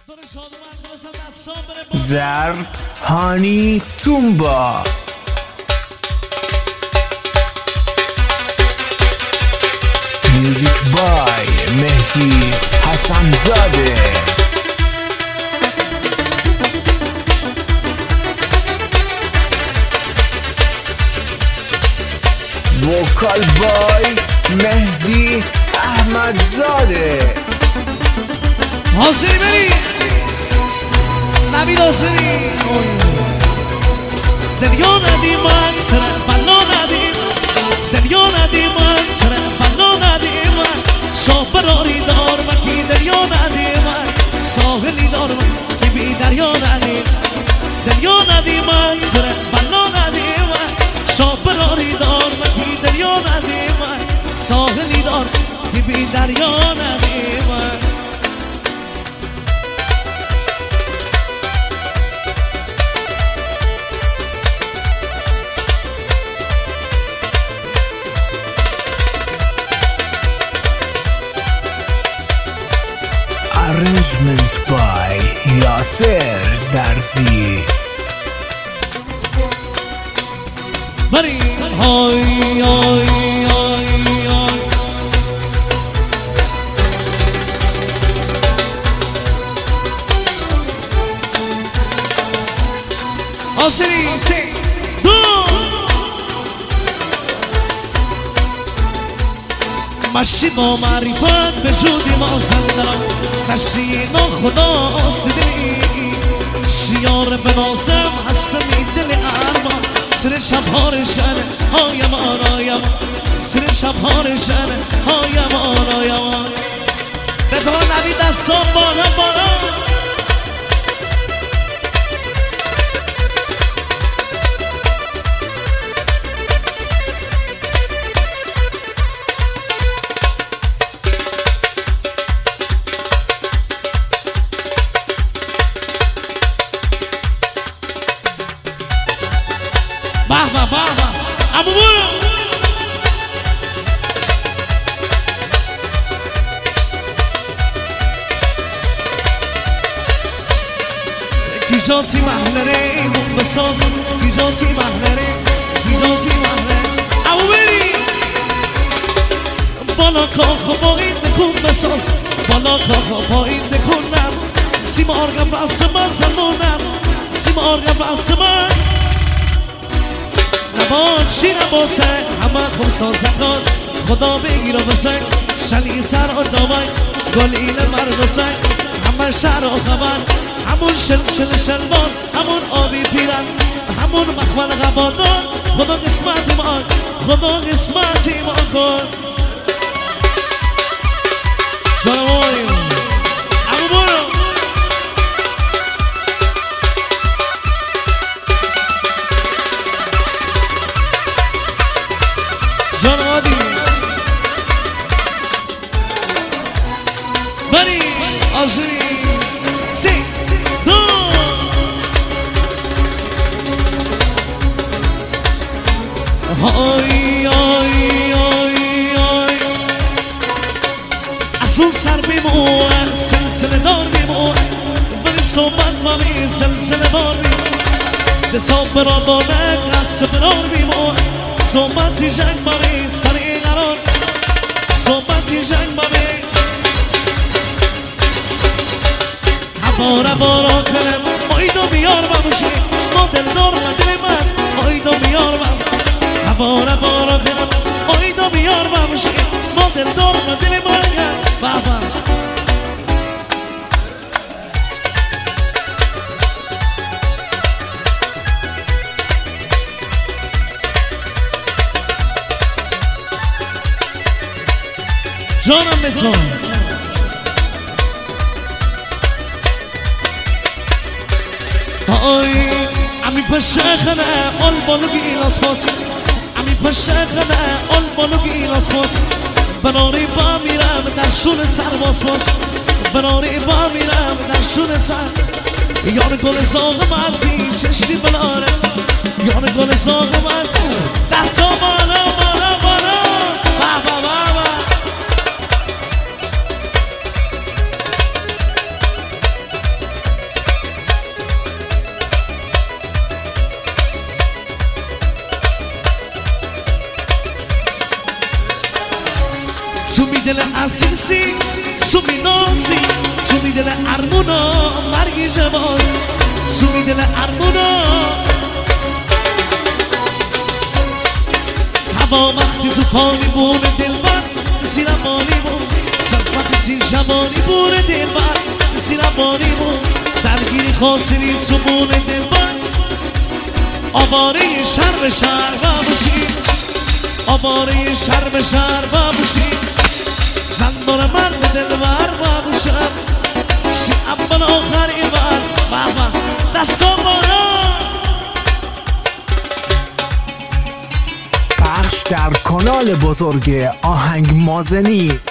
زرهانی تومبا میوزیک بای مهدی حسن زاده وکال بای مهدی احمد زاده حاضری بری نبید حاضری دنیا ندیم من سر فلا ندیم دنیا ندیم من سر فلا ندیم شاپراری دار مکی دریا ندیم ساحلی دار مکی بی دریا ندیم دنیا ندیم من سر فلا ندیم شاپراری دار مکی دریا ندیم ساحلی دار مکی بی دریا ندیم Arrangement by یاسر درزی بری های های های های آسری سی دو مشی با معرفت به جودی ما زندان نشی ناخدا سیدی شیار بنازم حسمی دل ارمان سر شبها رشنه های مانایم سر شبها رشنه های مانایم به تو نبی دستان بالا بالا بابا بابا ابو برو گیجاتی محلره اون بساز گیجاتی محلره گیجاتی محلره ابو بری بالا کاخو با این دکون بساز بالا کاخو با این دکون نم سیم آرگم راست من سلمونم سیم آرگم راست من نباشی نباسه همه خوب سازندان خدا بگیر و بسنگ شلی سر و دامن گلیل مرد و سنگ همه شهر و خبر همون شلبان همون آبی پیرن همون مخمل غبادان خدا قسمت ما خدا قسمت ما کن جانماییم امو برو جان عادی بری آزری سی دو های های های های از اون سر بیمون سلسله دار بیمون بری صحبت مامی سلسله دار بیمون دتا برا بانک از برار بیمون صحبتی جنگ باری سری قرار صحبتی جنگ باری هبارا بارا کنم مایدو بیار بموشی ما دل دار من دل من مایدو بیار بم هبارا بارا کنم مایدو بیار بموشی ما دل دار من دل من بابا جانم بزن آی امی پشه خنه آل بالو گیلاس فاسی امی پشه خنه آل بالو گیلاس فاسی بناری با میرم در شون سرباز فاسی بناری با میرم در شون سر یار گل ساق مرزی چشتی بلاره یار گل ساق مرزی دستا بالا بالا بالا بابا بابا دل عزیزی تو مینازی تو دل ارمونا مرگی جواز تو دل ارمونا هوا وقتی تو پانی بون دلبر زیرم مانی بون صفت تی جوانی بون دلبر زیرم مانی بون درگیری خاطری تو بون دلبر آواره شهر به شهر باشی آواره شهر به شهر باشی زندار مرد دلبر باشم شی اول آخر ایوان بابا دستا بالا پخش در کانال بزرگ آهنگ مازنی.